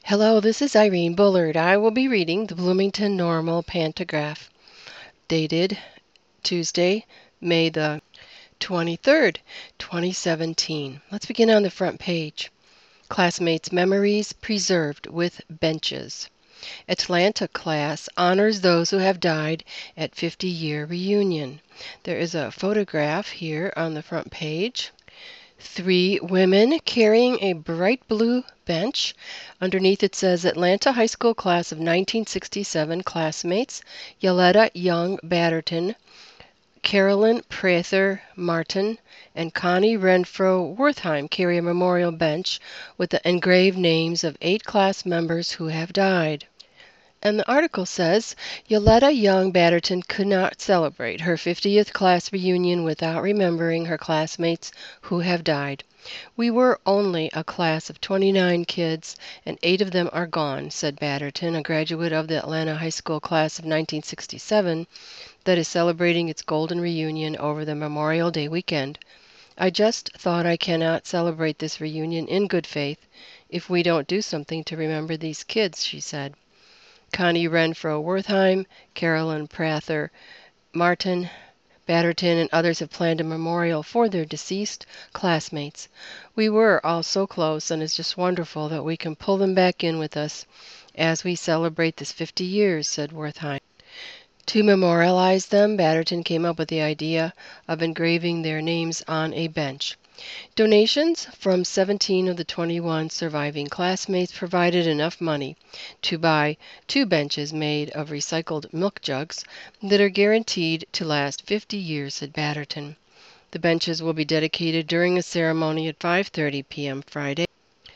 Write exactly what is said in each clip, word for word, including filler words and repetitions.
Hello, this is Irene Bullard. I will be reading the Bloomington Normal Pantograph, dated Tuesday, May the twenty-third, twenty seventeen. Let's begin on the front page. Classmates' memories preserved with benches. Atlanta class honors those who have died at fifty-year reunion. There is a photograph here on the front page. Three women carrying a bright blue bench. Underneath it says Atlanta High School class of nineteen sixty-seven classmates Yoletta Young Batterton, Carolyn Prather Martin, and Connie Renfro Wertheim carry a memorial bench with the engraved names of eight class members who have died. And the article says Yoletta Young Batterton could not celebrate her fiftieth class reunion without remembering her classmates who have died. We were only a class of twenty-nine kids, and eight of them are gone, said Batterton, a graduate of the Atlanta High School class of nineteen sixty-seven that is celebrating its golden reunion over the Memorial Day weekend. I just thought I cannot celebrate this reunion in good faith if we don't do something to remember these kids, she said. Connie Renfro Wertheim, Carolyn Prather Martin, Batterton, and others have planned a memorial for their deceased classmates. We were all so close, and it's just wonderful that we can pull them back in with us as we celebrate this fifty years, said Wertheim. To memorialize them, Batterton came up with the idea of engraving their names on a bench. Donations from seventeen of the twenty-one surviving classmates provided enough money to buy two benches made of recycled milk jugs that are guaranteed to last fifty years, said Batterton. The benches will be dedicated during a ceremony at five thirty p m Friday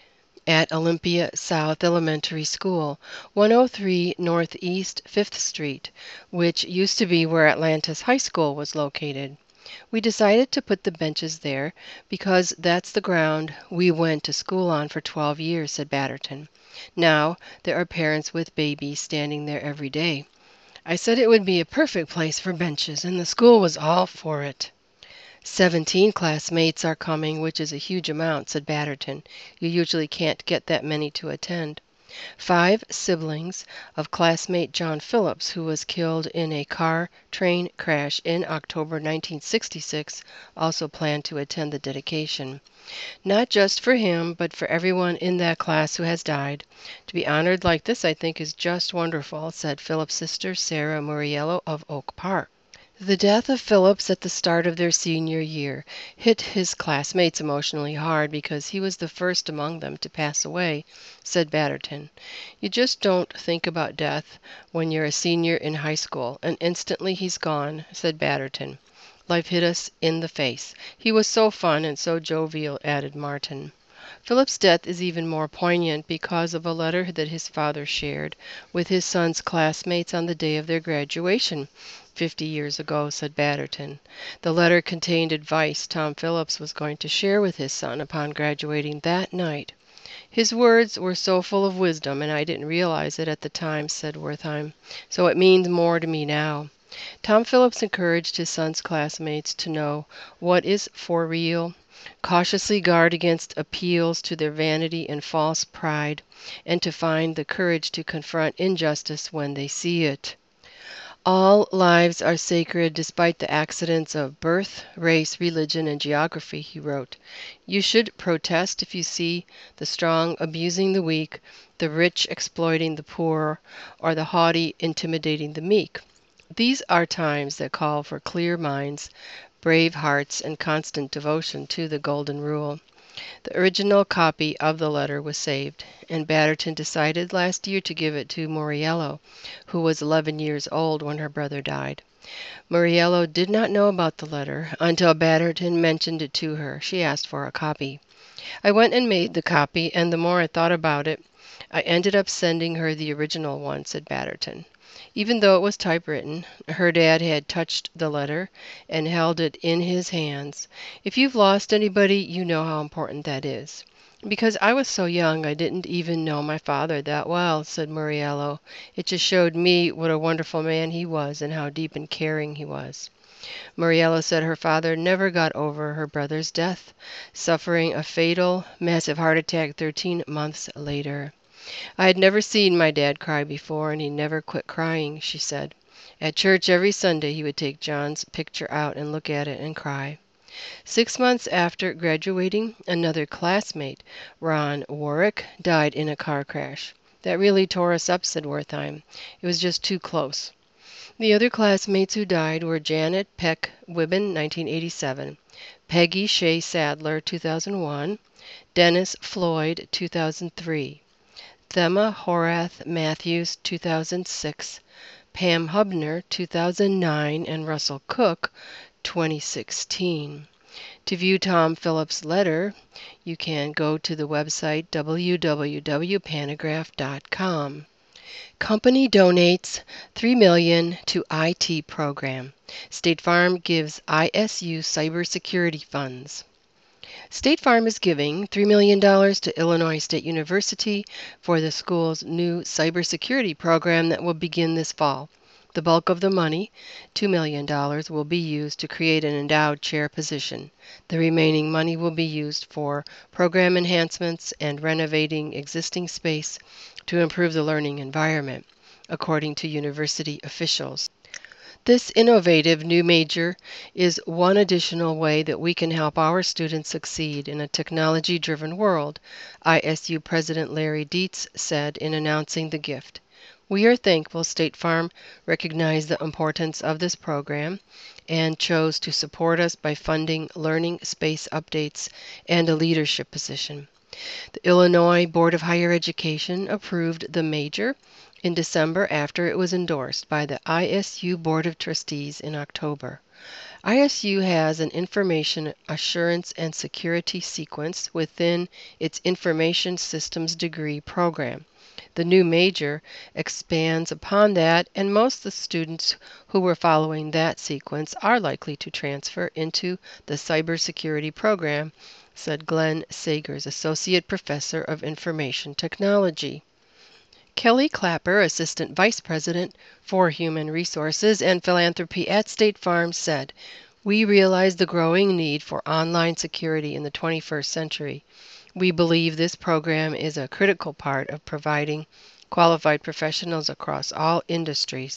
at Olympia South Elementary School, one oh three Northeast fifth Street, which used to be where Atlanta's high school was located. We decided to put the benches there because that's the ground we went to school on for twelve years, said Batterton. Now there are parents with babies standing there every day. I said it would be a perfect place for benches, and the school was all for it. Seventeen classmates are coming, which is a huge amount, said Batterton. You usually can't get that many to attend. Five siblings of classmate John Phillips, who was killed in a car-train crash in October nineteen sixty-six, also plan to attend the dedication. Not just for him, but for everyone in that class who has died. To be honored like this, I think, is just wonderful, said Phillips' sister, Sarah Muriello of Oak Park. The death of Phillips at the start of their senior year hit his classmates emotionally hard because he was the first among them to pass away, said Batterton. You just don't think about death when you're a senior in high school, and instantly he's gone, said Batterton. Life hit us in the face. He was so fun and so jovial, added Martin. Philip's death is even more poignant because of a letter that his father shared with his son's classmates on the day of their graduation, fifty years ago, said Batterton. The letter contained advice Tom Phillips was going to share with his son upon graduating that night. His words were so full of wisdom, and I didn't realize it at the time, said Wertheim, so it means more to me now. Tom Phillips encouraged his son's classmates to know what is for real, cautiously guard against appeals to their vanity and false pride, and to find the courage to confront injustice when they see it. All lives are sacred despite the accidents of birth, race, religion, and geography, he wrote. You should protest if you see the strong abusing the weak, the rich exploiting the poor, or the haughty intimidating the meek. These are times that call for clear minds, brave hearts, and constant devotion to the Golden Rule. The original copy of the letter was saved, and Batterton decided last year to give it to Muriello, who was eleven years old when her brother died. Muriello did not know about the letter until Batterton mentioned it to her. She asked for a copy. I went and made the copy, and the more I thought about it, I ended up sending her the original one, said Batterton. Even though it was typewritten, her dad had touched the letter and held it in his hands. If you've lost anybody, you know how important that is. Because I was so young, I didn't even know my father that well, said Muriello. It just showed me what a wonderful man he was and how deep and caring he was. Muriello said her father never got over her brother's death, suffering a fatal, massive heart attack thirteen months later. I had never seen my dad cry before, and he never quit crying, she said. At church every Sunday he would take John's picture out and look at it and cry. Six months after graduating, another classmate, Ron Warwick, died in a car crash. That really tore us up, said Wertheim. It was just too close. The other classmates who died were Janet Peck Wibben, nineteen eighty-seven, Peggy Shea Sadler, two thousand one, Dennis Floyd, two thousand three, Thema Horath Matthews, two thousand six, Pam Hubner, two thousand nine, and Russell Cook, twenty sixteen. To view Tom Phillips' letter, you can go to the website w w w dot panagraph dot com. Company donates three million dollars to I T program. State Farm gives I S U cybersecurity funds. State Farm is giving three million dollars to Illinois State University for the school's new cybersecurity program that will begin this fall. The bulk of the money, two million dollars, will be used to create an endowed chair position. The remaining money will be used for program enhancements and renovating existing space to improve the learning environment, according to university officials. This innovative new major is one additional way that we can help our students succeed in a technology-driven world, I S U President Larry Dietz said in announcing the gift. We are thankful State Farm recognized the importance of this program and chose to support us by funding learning space updates and a leadership position. The Illinois Board of Higher Education approved the major in December after it was endorsed by the I S U Board of Trustees in October. I S U has an information assurance and security sequence within its information systems degree program. The new major expands upon that, and most of the students who were following that sequence are likely to transfer into the cybersecurity program, said Glenn Sagers, Associate Professor of Information Technology. Kelly Clapper, Assistant Vice President for Human Resources and Philanthropy at State Farm, said, "We realize the growing need for online security in the twenty-first century. We believe this program is a critical part of providing qualified professionals across all industries."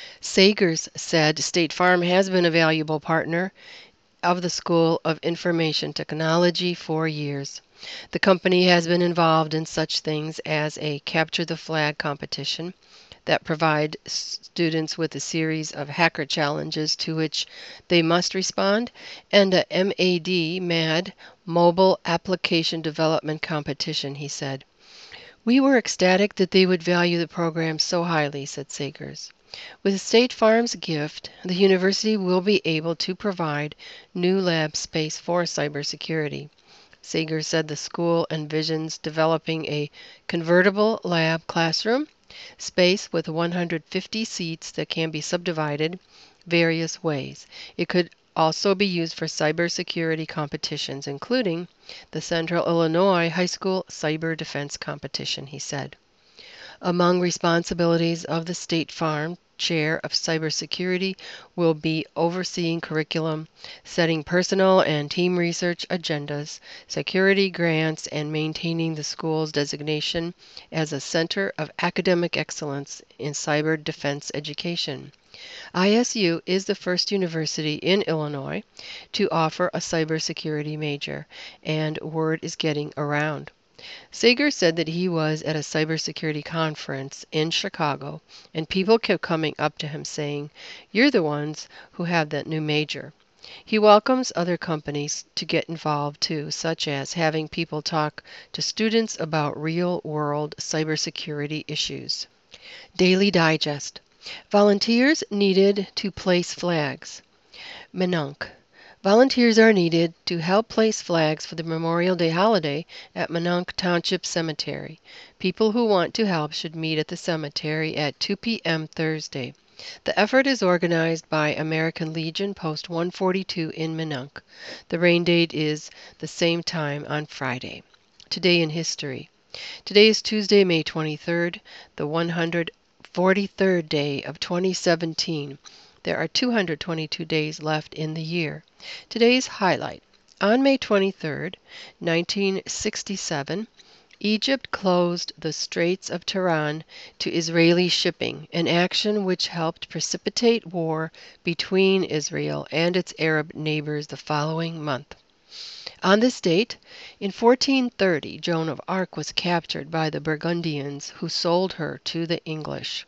Sagers said State Farm has been a valuable partner of the School of Information Technology for years. The company has been involved in such things as a Capture the Flag competition that provide students with a series of hacker challenges to which they must respond, and a M A D, MAD, Mobile Application Development competition, he said. "We were ecstatic that they would value the program so highly," said Sagers. With State Farm's gift, the university will be able to provide new lab space for cybersecurity. Sagers said the school envisions developing a convertible lab classroom space with one hundred fifty seats that can be subdivided various ways. It could also be used for cybersecurity competitions, including the Central Illinois High School Cyber Defense Competition, he said. Among responsibilities of the State Farm Chair of Cybersecurity will be overseeing curriculum, setting personal and team research agendas, security grants, and maintaining the school's designation as a center of academic excellence in cyber defense education. I S U is the first university in Illinois to offer a cybersecurity major, and word is getting around. Sagers said that he was at a cybersecurity conference in Chicago, and people kept coming up to him saying, "You're the ones who have that new major." He welcomes other companies to get involved too, such as having people talk to students about real-world cybersecurity issues. Daily Digest. Volunteers needed to place flags. Minonk. Volunteers are needed to help place flags for the Memorial Day holiday at Minonk Township Cemetery. People who want to help should meet at the cemetery at two p m Thursday. The effort is organized by American Legion Post one forty-two in Minonk. The rain date is the same time on Friday. Today in history. Today is Tuesday, May twenty-third, the one hundred forty-third day of twenty seventeen. There are two hundred twenty-two days left in the year. Today's highlight. On May twenty-third, nineteen sixty-seven, Egypt closed the Straits of Tiran to Israeli shipping, an action which helped precipitate war between Israel and its Arab neighbors the following month. On this date, in fourteen thirty, Joan of Arc was captured by the Burgundians, who sold her to the English.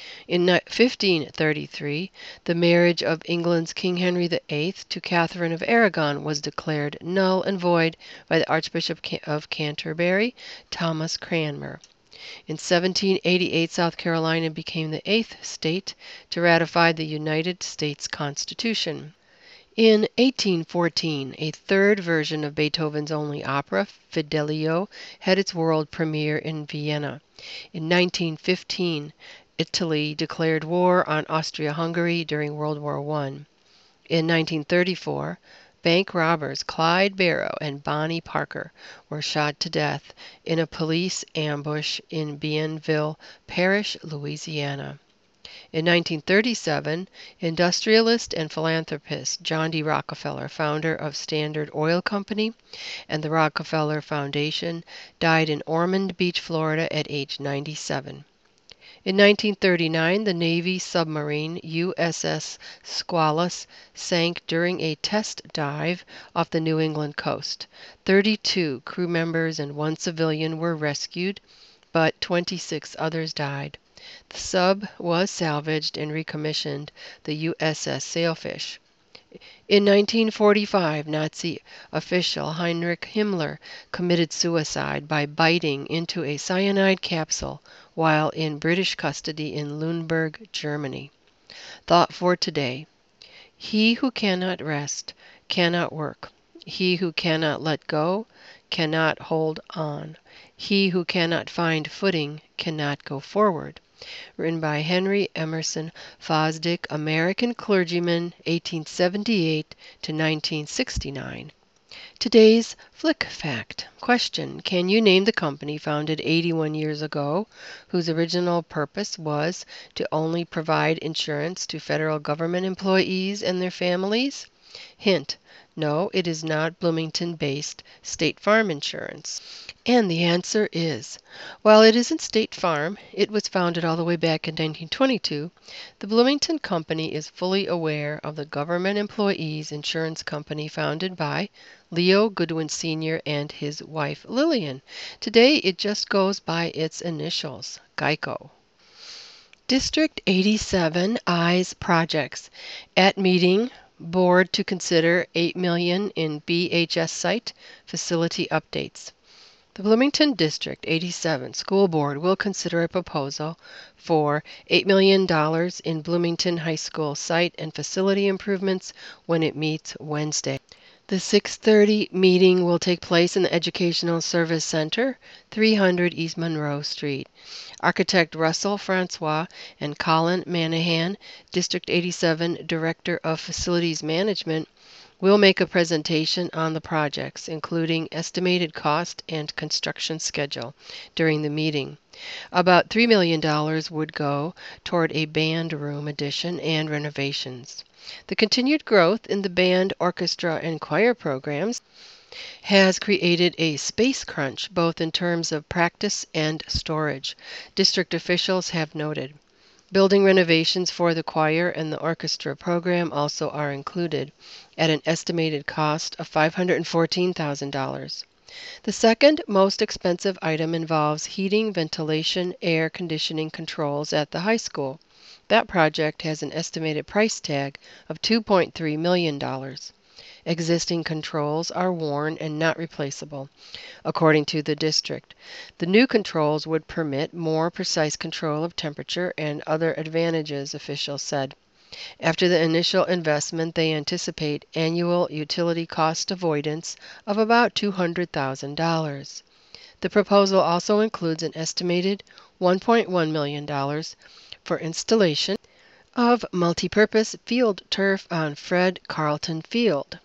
In fifteen thirty-three, the marriage of England's King Henry the Eighth to Catherine of Aragon was declared null and void by the Archbishop of Canterbury, Thomas Cranmer. In seventeen eighty-eight, South Carolina became the eighth state to ratify the United States Constitution. In eighteen fourteen, a third version of Beethoven's only opera, Fidelio, had its world premiere in Vienna. In nineteen fifteen, Italy declared war on Austria-Hungary during World War One. In nineteen thirty-four, bank robbers Clyde Barrow and Bonnie Parker were shot to death in a police ambush in Bienville Parish, Louisiana. In nineteen thirty-seven, industrialist and philanthropist John D. Rockefeller, founder of Standard Oil Company and the Rockefeller Foundation, died in Ormond Beach, Florida at age ninety-seven. In nineteen thirty-nine, the Navy submarine U S S Squalus sank during a test dive off the New England coast. thirty-two crew members and one civilian were rescued, but twenty-six others died. The sub was salvaged and recommissioned, the U S S Sailfish. In nineteen forty-five, Nazi official Heinrich Himmler committed suicide by biting into a cyanide capsule while in British custody in Lüneburg, Germany. Thought for today: he who cannot rest cannot work. He who cannot let go cannot hold on. He who cannot find footing cannot go forward. Written by Henry Emerson Fosdick, American clergyman, eighteen seventy-eight to nineteen sixty-nine. Today's Flick Fact. Question: can you name the company founded eighty-one years ago whose original purpose was to only provide insurance to federal government employees and their families? Hint: no, it is not Bloomington-based State Farm Insurance. And the answer is, while it isn't State Farm, it was founded all the way back in nineteen twenty-two, the Bloomington Company is fully aware of the Government Employees Insurance Company founded by Leo Goodwin Senior and his wife Lillian. Today it just goes by its initials, GEICO. District eighty-seven eyes projects. At meeting, board to consider eight million dollars in B H S site facility updates. The Bloomington District eighty-seven School Board will consider a proposal for eight million dollars in Bloomington High School site and facility improvements when it meets Wednesday. The six thirty meeting will take place in the Educational Service Center, three hundred East Monroe Street. Architect Russell Francois and Colin Manahan, District eighty-seven Director of Facilities Management, will make a presentation on the projects, including estimated cost and construction schedule, during the meeting. About three million dollars would go toward a band room addition and renovations. The continued growth in the band, orchestra, and choir programs has created a space crunch, both in terms of practice and storage, district officials have noted. Building renovations for the choir and the orchestra program also are included, at an estimated cost of five hundred fourteen thousand dollars. The second most expensive item involves heating, ventilation, air conditioning controls at the high school. That project has an estimated price tag of two point three million dollars. Existing controls are worn and not replaceable, according to the district. The new controls would permit more precise control of temperature and other advantages, officials said. After the initial investment, they anticipate annual utility cost avoidance of about two hundred thousand dollars. The proposal also includes an estimated one point one million dollars for installation of multipurpose field turf on Fred Carlton Field.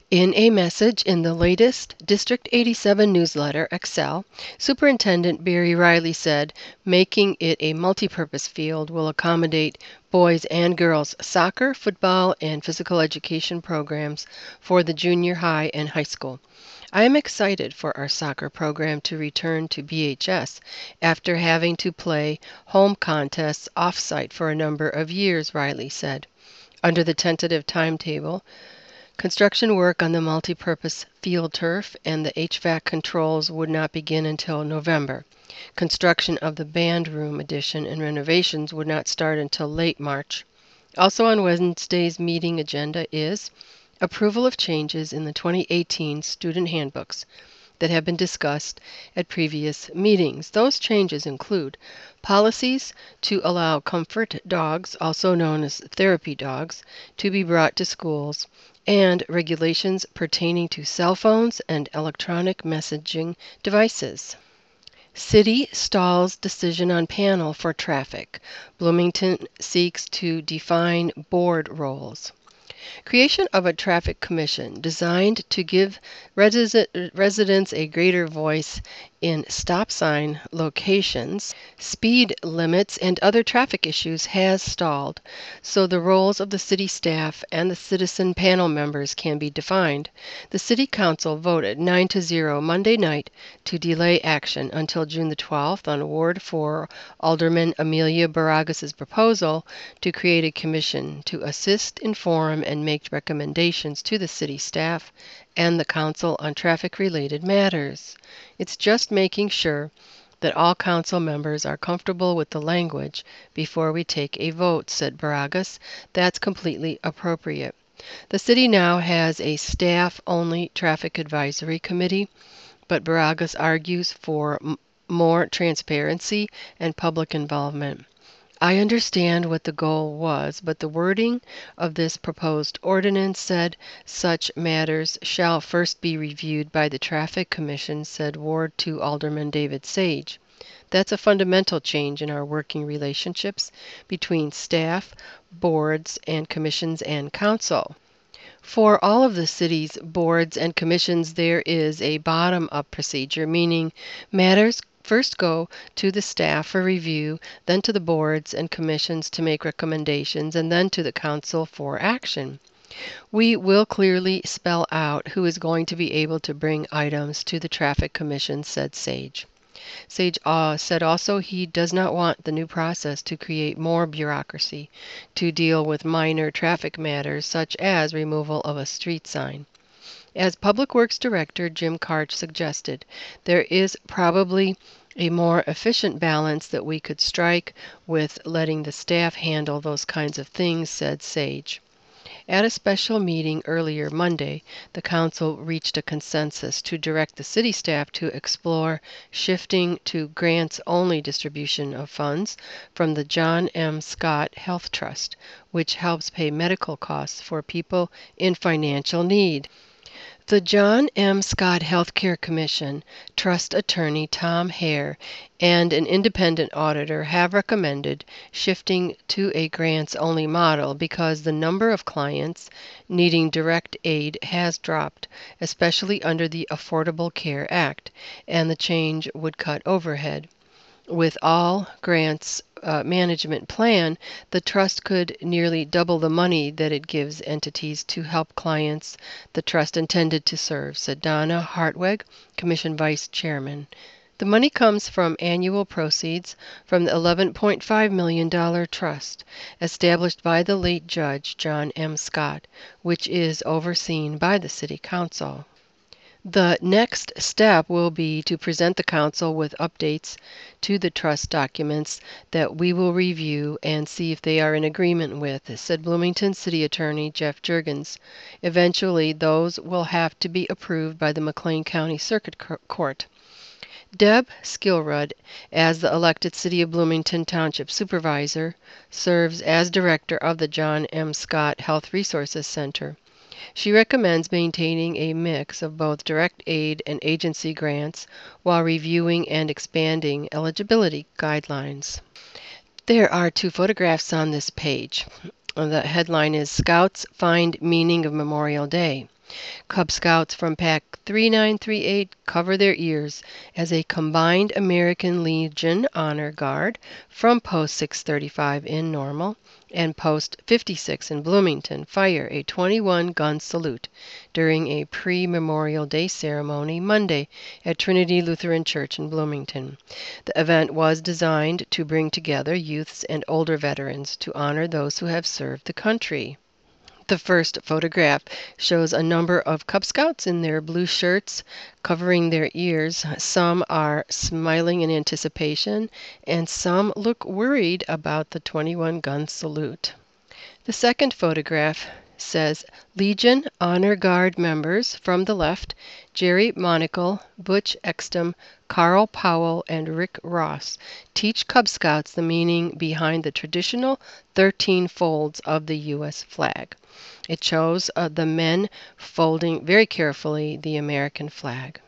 In a message in the latest District eighty-seven newsletter, Excel, Superintendent Barry Riley said making it a multipurpose field will accommodate boys and girls soccer, football, and physical education programs for the junior high and high school. I am excited for our soccer program to return to B H S after having to play home contests off-site for a number of years, Riley said. Under the tentative timetable, construction work on the multipurpose field turf and the H V A C controls would not begin until November. Construction of the band room addition and renovations would not start until late March. Also on Wednesday's meeting agenda is approval of changes in the twenty eighteen student handbooks that have been discussed at previous meetings. Those changes include policies to allow comfort dogs, also known as therapy dogs, to be brought to schools, and regulations pertaining to cell phones and electronic messaging devices. City stalls decision on panel for traffic. Bloomington seeks to define board roles. Creation of a traffic commission designed to give residents a greater voice in stop sign locations, speed limits, and other traffic issues has stalled, so the roles of the city staff and the citizen panel members can be defined. The City Council voted nine to zero Monday night to delay action until June the twelfth on Ward four Alderman Amelia Baragas' proposal to create a commission to assist, inform, and make recommendations to the city staff and the council on traffic-related matters. It's just making sure that all council members are comfortable with the language before we take a vote, said Baragas. That's completely appropriate. The city now has a staff-only traffic advisory committee, but Baragas argues for m- more transparency and public involvement. I understand what the goal was, but the wording of this proposed ordinance said such matters shall first be reviewed by the Traffic Commission, said Ward two Alderman David Sage. That's a fundamental change in our working relationships between staff, boards, and commissions and council. For all of the city's boards and commissions, there is a bottom-up procedure, meaning matters first go to the staff for review, then to the boards and commissions to make recommendations, and then to the council for action. We will clearly spell out who is going to be able to bring items to the Traffic Commission, said Sage. Sage uh, said also he does not want the new process to create more bureaucracy to deal with minor traffic matters such as removal of a street sign. As Public Works Director Jim Karch suggested, there is probably a more efficient balance that we could strike with letting the staff handle those kinds of things, said Sage. At a special meeting earlier Monday, the council reached a consensus to direct the city staff to explore shifting to grants-only distribution of funds from the John M. Scott Health Trust, which helps pay medical costs for people in financial need. The John M. Scott Healthcare Commission, Trust Attorney Tom Hare, and an independent auditor have recommended shifting to a grants-only model because the number of clients needing direct aid has dropped, especially under the Affordable Care Act, and the change would cut overhead. With all grants uh, management plan, the trust could nearly double the money that it gives entities to help clients the trust intended to serve, said Donna Hartweg, Commission Vice Chairman. The money comes from annual proceeds from the eleven point five million dollars trust established by the late Judge John M. Scott, which is overseen by the City Council. The next step will be to present the council with updates to the trust documents that we will review and see if they are in agreement with, said Bloomington City Attorney Jeff Jurgens. Eventually, those will have to be approved by the McLean County Circuit Court. Deb Skilrud, as the elected City of Bloomington Township Supervisor, serves as Director of the John M. Scott Health Resources Center. She recommends maintaining a mix of both direct aid and agency grants while reviewing and expanding eligibility guidelines. There are two photographs on this page. The headline is Scouts Find Meaning of Memorial Day. Cub Scouts from Pack three nine three eight cover their ears as a combined American Legion Honor Guard from Post six thirty-five in Normal and Post fifty-six in Bloomington fire a twenty-one gun salute during a pre-Memorial Day ceremony Monday at Trinity Lutheran Church in Bloomington. The event was designed to bring together youths and older veterans to honor those who have served the country. The first photograph shows a number of Cub Scouts in their blue shirts covering their ears. Some are smiling in anticipation, and some look worried about the twenty-one gun salute. The second photograph says Legion Honor Guard members from the left, Jerry Monacle, Butch Exton, Carl Powell, and Rick Ross, teach Cub Scouts the meaning behind the traditional thirteen folds of the U S flag. It shows uh, the men folding very carefully the American flag.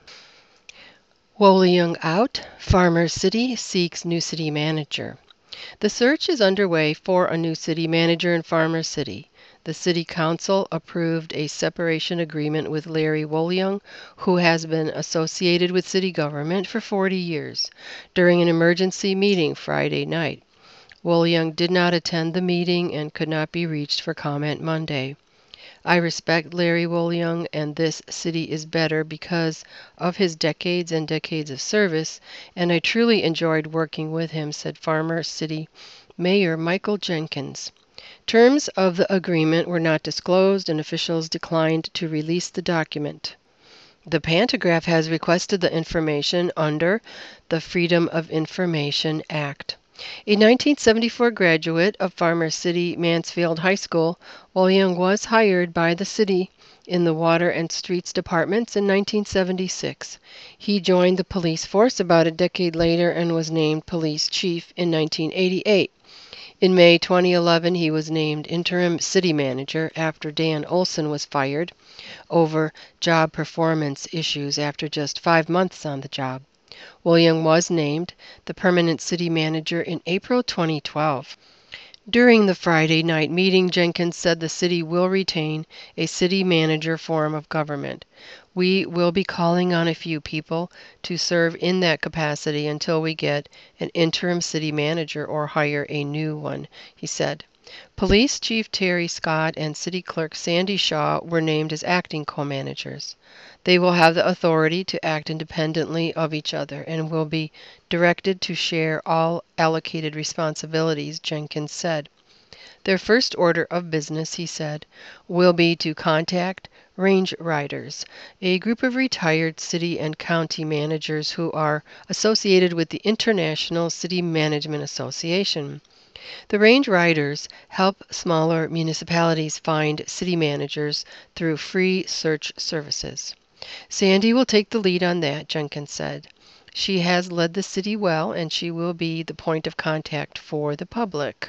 Woleung out, Farmer City seeks new city manager. The search is underway for a new city manager in Farmer City. The City Council approved a separation agreement with Larry Woleung, who has been associated with city government for forty years, during an emergency meeting Friday night. Woleung did not attend the meeting and could not be reached for comment Monday. I respect Larry Woleung, and this city is better because of his decades and decades of service, and I truly enjoyed working with him, said Farmer City Mayor Michael Jenkins. Terms of the agreement were not disclosed, and officials declined to release the document. The Pantograph has requested the information under the Freedom of Information Act. A nineteen seventy-four graduate of Farmer City Mansfield High School, Woleung was hired by the city in the Water and Streets departments in nineteen seventy-six. He joined the police force about a decade later and was named police chief in nineteen eighty-eight. In May twenty eleven, he was named interim city manager after Dan Olson was fired over job performance issues after just five months on the job. Woleung was named the permanent city manager in April twenty twelve. During the Friday night meeting, Jenkins said the city will retain a city manager form of government. We will be calling on a few people to serve in that capacity until we get an interim city manager or hire a new one, he said. Police Chief Terry Scott and City Clerk Sandy Shaw were named as acting co-managers. They will have the authority to act independently of each other and will be directed to share all allocated responsibilities, Jenkins said. Their first order of business, he said, will be to contact Range Riders, a group of retired city and county managers who are associated with the International City Management Association. The Range Riders help smaller municipalities find city managers through free search services. Sandy will take the lead on that, Jenkins said. She has led the city well, and she will be the point of contact for the public.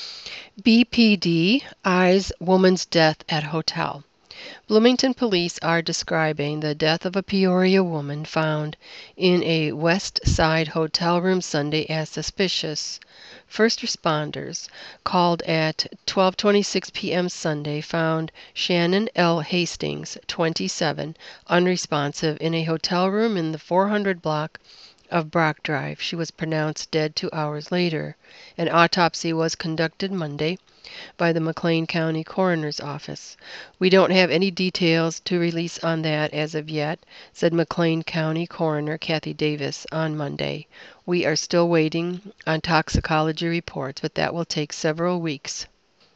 B P D eyes woman's death at hotel. Bloomington police are describing the death of a Peoria woman found in a West Side hotel room Sunday as suspicious. First responders, called at twelve twenty-six p.m. Sunday, found Shannon L. Hastings, twenty-seven, unresponsive in a hotel room in the four hundred block of Brock Drive. She was pronounced dead two hours later. An autopsy was conducted Monday by the McLean County Coroner's Office. We don't have any details to release on that as of yet, said McLean County Coroner Kathy Davis on Monday. We are still waiting on toxicology reports, but that will take several weeks.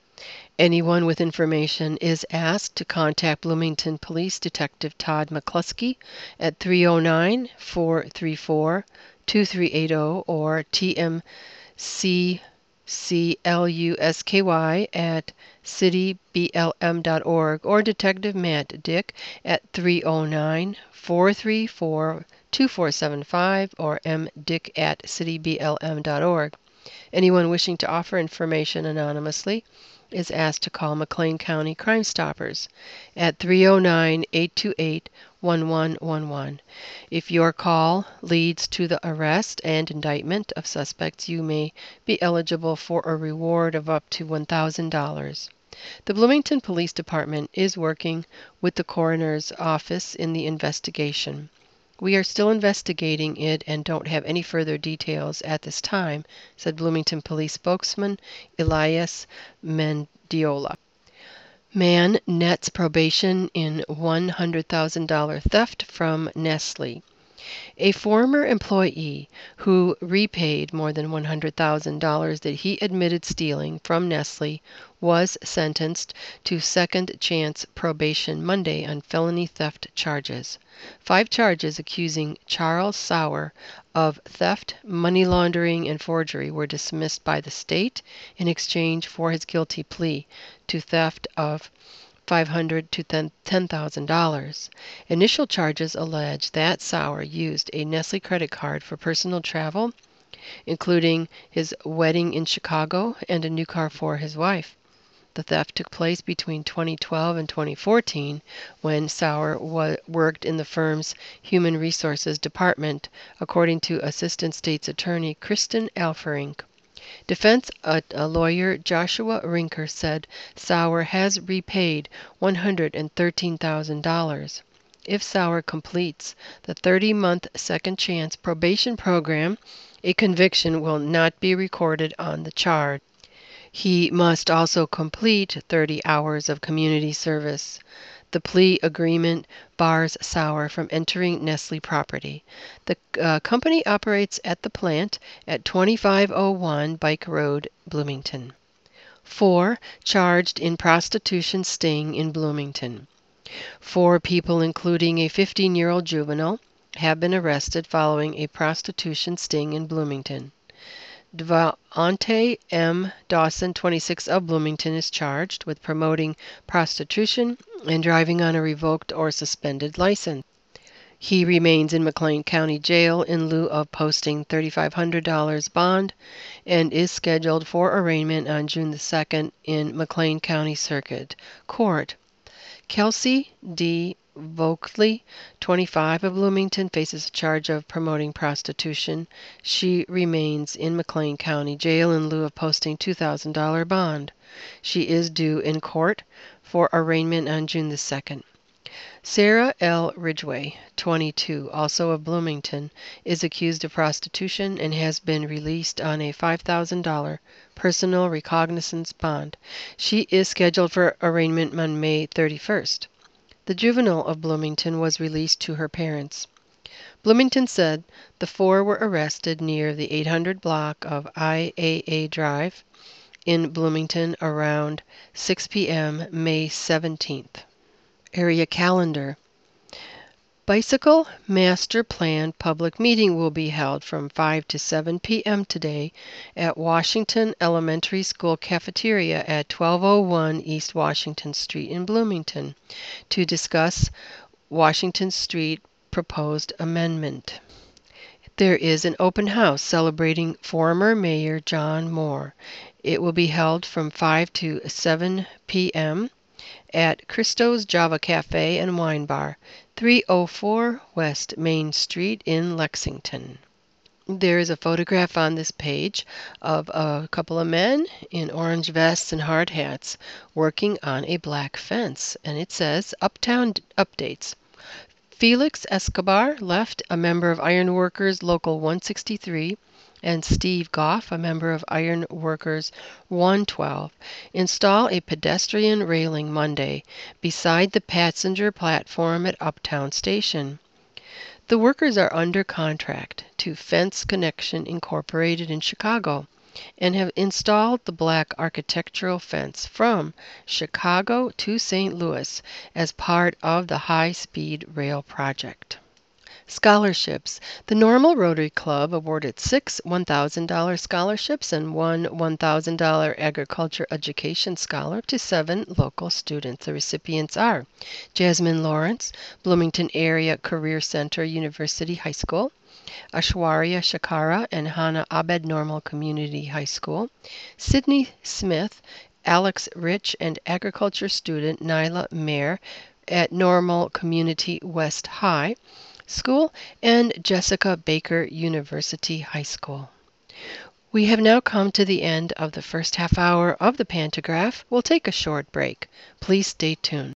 Anyone with information is asked to contact Bloomington Police Detective Todd McCluskey at three oh nine, four three four, two three eight zero or T M C C L U S K Y at city b l m dot org or Detective Matt Dick at three oh nine, four three four, two four seven five or mdick at city b l m dot org. Anyone wishing to offer information anonymously is asked to call McLean County Crime Stoppers at three oh nine, eight two eight, one one one one. If your call leads to the arrest and indictment of suspects, you may be eligible for a reward of up to one thousand dollars. The Bloomington Police Department is working with the coroner's office in the investigation. We are still investigating it and don't have any further details at this time, said Bloomington Police spokesman Elias Mendiola. Man nets probation in one hundred thousand dollars theft from Nestle. A former employee who repaid more than one hundred thousand dollars that he admitted stealing from Nestle was sentenced to second chance probation Monday on felony theft charges. Five charges accusing Charles Sauer of theft, money laundering, and forgery were dismissed by the state in exchange for his guilty plea to theft of five hundred dollars to ten thousand dollars. Initial charges allege that Sauer used a Nestle credit card for personal travel, including his wedding in Chicago and a new car for his wife. The theft took place between twenty twelve and twenty fourteen when Sauer wa- worked in the firm's Human Resources Department, according to Assistant State's Attorney Kristen Alferink. Defense a, a lawyer Joshua Rinker said Sauer has repaid one hundred thirteen thousand dollars. If Sauer completes the thirty-month second chance probation program, a conviction will not be recorded on the charge. He must also complete thirty hours of community service. The plea agreement bars Sauer from entering Nestle property. The uh, company operates at the plant at twenty-five oh one Bike Road, Bloomington. Four charged in prostitution sting in Bloomington. Four people, including a fifteen-year-old juvenile, have been arrested following a prostitution sting in Bloomington. Devontae M. Dawson, twenty-six, of Bloomington, is charged with promoting prostitution and driving on a revoked or suspended license. He remains in McLean County Jail in lieu of posting three thousand five hundred dollars bond and is scheduled for arraignment on June the second in McLean County Circuit Court. Kelsey D. Vokley, twenty-five, of Bloomington, faces a charge of promoting prostitution. She remains in McLean County Jail in lieu of posting two thousand dollars bond. She is due in court for arraignment on June the second. Sarah L. Ridgway, twenty-two, also of Bloomington, is accused of prostitution and has been released on a five thousand dollars personal recognizance bond. She is scheduled for arraignment on May thirty-first. The juvenile of Bloomington was released to her parents. Bloomington said the four were arrested near the eight hundred block of I A A Drive in Bloomington around six p.m. May seventeenth. Area calendar. Bicycle Master Plan public meeting will be held from five to seven p.m. today at Washington Elementary School cafeteria at twelve oh one East Washington Street in Bloomington to discuss Washington Street proposed amendment. There is an open house celebrating former Mayor John Moore. It will be held from five to seven p.m. at Christo's Java Cafe and Wine Bar, three oh four West Main Street in Lexington. There is a photograph on this page of a couple of men in orange vests and hard hats working on a black fence, and it says Uptown Updates. Felix Escobar left, a member of Iron Workers Local one sixty-three, and Steve Goff, a member of Iron Workers one twelve, install a pedestrian railing Monday beside the passenger platform at Uptown Station. The workers are under contract to Fence Connection Incorporated in Chicago and have installed the black architectural fence from Chicago to Saint Louis as part of the high-speed rail project. Scholarships. The Normal Rotary Club awarded six one thousand dollars scholarships and one one thousand dollars agriculture education scholar to seven local students. The recipients are Jasmine Lawrence, Bloomington Area Career Center University High School; Ashwarya Shakara and Hannah Abed Normal Community High School; Sydney Smith, Alex Rich, and agriculture student Nyla Mayer at Normal Community West High School; and Jessica Baker University High School. We have now come to the end of the first half hour of the pantograph. We'll take a short break. Please stay tuned.